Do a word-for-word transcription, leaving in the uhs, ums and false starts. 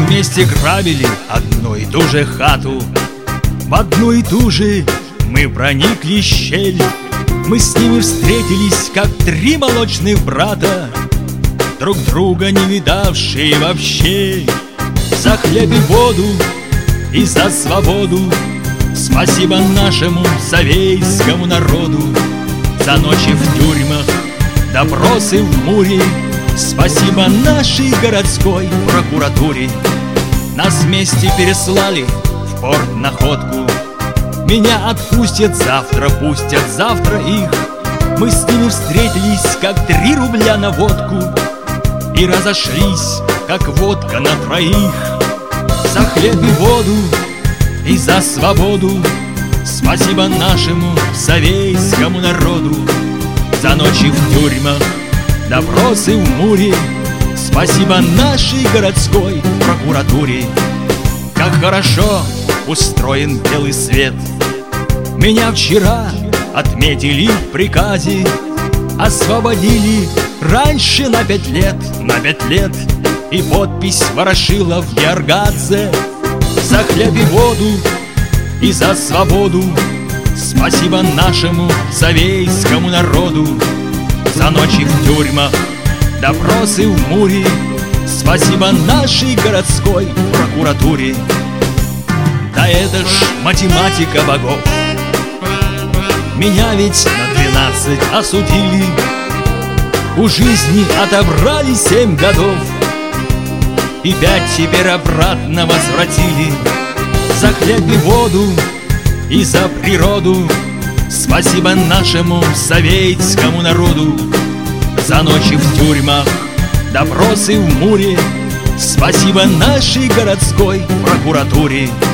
вместе грабили одну и ту же хату. В одну и ту же мы проникли в щель. Мы с ними встретились, как три молочных брата, друг друга не видавшие вообще. За хлеб и воду и за свободу спасибо нашему совейскому народу. За ночи в тюрьмах, допросы в Муре спасибо нашей городской прокуратуре. Нас вместе переслали в порт Находку. Меня отпустят завтра, пустят завтра их. Мы с ними встретились, как три рубля на водку, и разошлись, как водка на троих. За хлеб и воду и за свободу спасибо нашему совейскому народу. За ночи в тюрьмах, допросы в Муре спасибо нашей городской прокуратуре. Как хорошо устроен белый свет. Меня вчера отметили в приказе, освободили раньше на пять лет, на пять лет. И подпись Ворошилов Яргадзе. За хлеб и воду и за свободу спасибо нашему совейскому народу. За ночи в тюрьмах, допросы в Муре спасибо нашей городской прокуратуре. Да это ж математика богов. Меня ведь на двенадцать осудили, у жизни отобрали семь годов, и пять теперь обратно возвратили. За хлеб и воду и за природу спасибо нашему советскому народу. За ночи в тюрьмах, допросы в Муре спасибо нашей городской прокуратуре.